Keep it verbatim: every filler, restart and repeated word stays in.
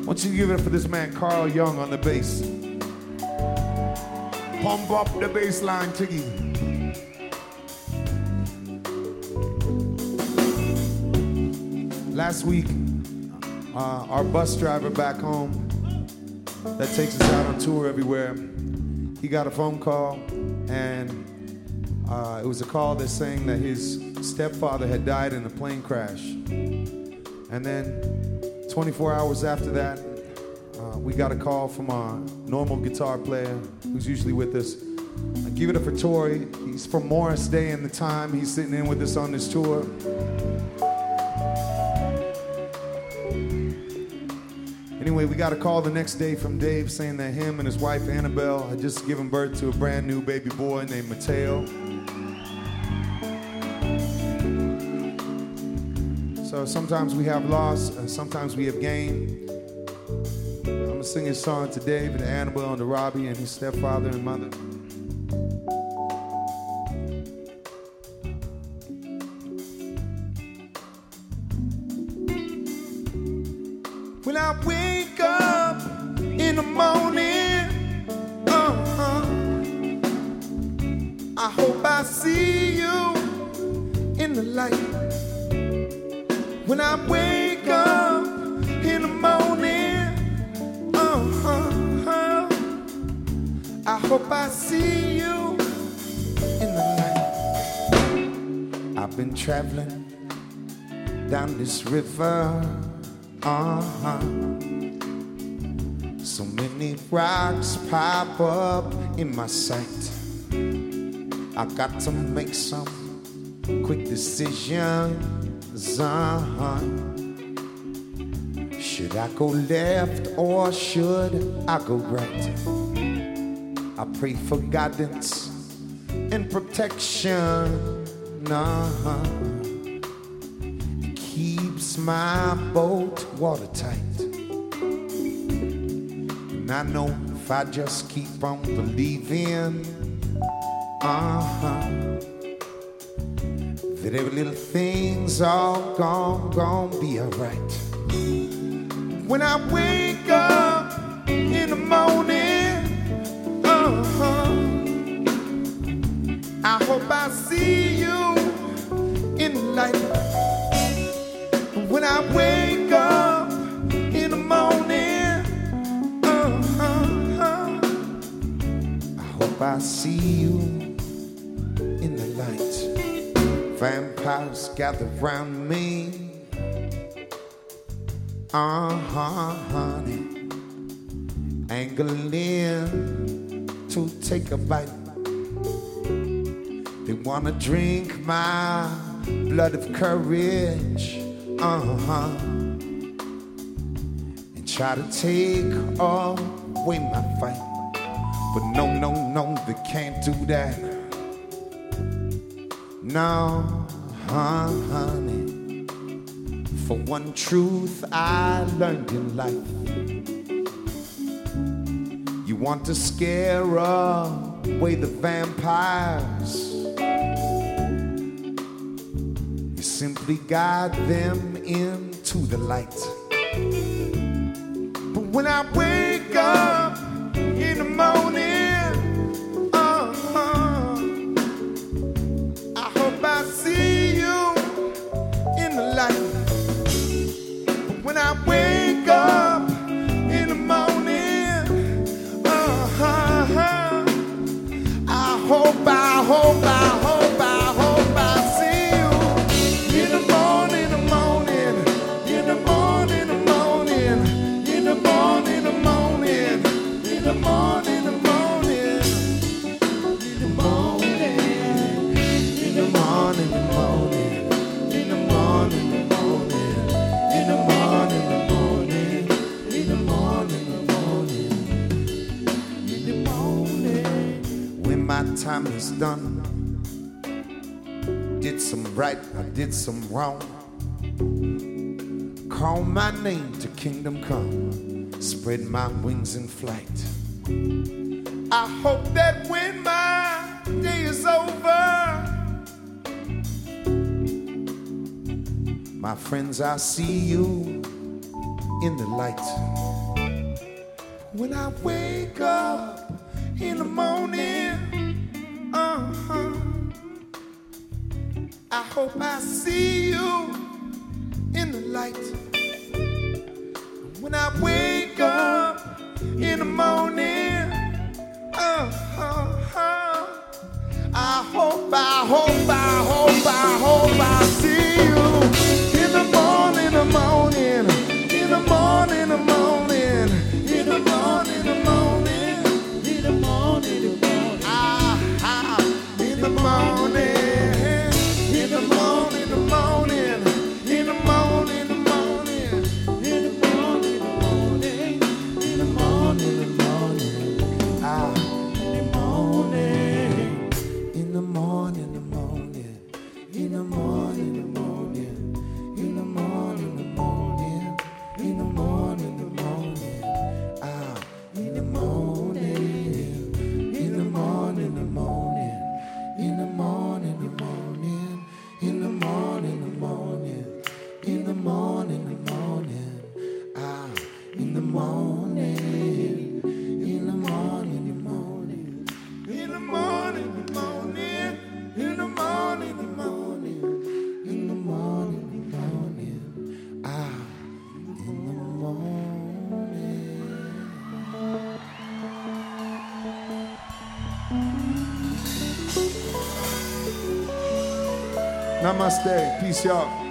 Want you to give it up for this man, Carl Young, on the bass. Pump up the bass line, Tiggy. Last week, uh, our bus driver back home that takes us out on tour everywhere, he got a phone call, and uh, it was a call that's saying that his stepfather had died in a plane crash. And then twenty-four hours after that, uh, we got a call from our normal guitar player who's usually with us. I give it up for Tori. He's from Morris Day and the Time. He's sitting in with us on this tour. Anyway, we got a call the next day from Dave saying that him and his wife Annabelle had just given birth to a brand new baby boy named Mateo. So sometimes we have loss, and sometimes we have gain. I'm gonna sing his song to Dave and to Annabelle and to Robbie and his stepfather and mother. When I wake up in the morning, uh-huh, I hope I see you in the light. When I wake up in the morning, uh-huh, I hope I see you in the light. I've been traveling down this river, uh-huh. So many rocks pop up in my sight. I got to make some quick decisions, uh-huh. Should I go left or should I go right? I pray for guidance and protection, uh-huh. Keeps my boat watertight. And I know if I just keep on believing, uh-huh, that every little thing's all gone, gonna be alright. When I wake up in the morning, uh-huh, I hope I see you in the light. When I wake up in the morning, uh-huh, I hope I see you in the light. Vampires gather round me, uh-huh, honey, angling to take a bite. They wanna drink my blood of courage, uh-huh, and try to take away my fight. But no, no, no, they can't do that. No, huh, honey. For one truth I learned in life, you want to scare away the vampires, simply guide them into the light. But when I wake up in the morning, uh-huh, I hope I see you in the light. But when I wake up in the morning, uh-huh, I hope, I hope, I hope, I hope I see you. In the morning, the morning, in the morning, the morning, in the morning, the morning, in the morning, the morning, in the morning, in the morning, the morning, in the morning, the morning, in the morning, the morning, in the morning, the morning, in the morning. When my time is done, did some right, I did some wrong. Call my name to kingdom come, spread my wings in flight. I hope that when my day is over, my friends, I see you in the light. When I wake up in the morning, uh-huh, I hope I see you in the light. When I wake up in the morning, uh-huh, I hope, I hope, I hope, I hope I see you in the morning, the morning, in the morning, the morning, in the morning, the morning, in the morning, the morning, ah, ah, in the morning, in the morning, the morning, in the morning, the morning, in the morning, the morning, in the morning, the morning, ah, in the morning, in the morning, the morning, in the morning, the morning, in the morning, the morning, in the morning, the morning, ah, in the morning, in the morning, the morning, in the morning, the morning, in the morning, the morning, in the morning, the morning, ah, in the morning, in the morning, the morning, in the morning, the morning, in the morning, the morning, in the morning, the morning, ah, in the morning. Namaste. Peace, y'all.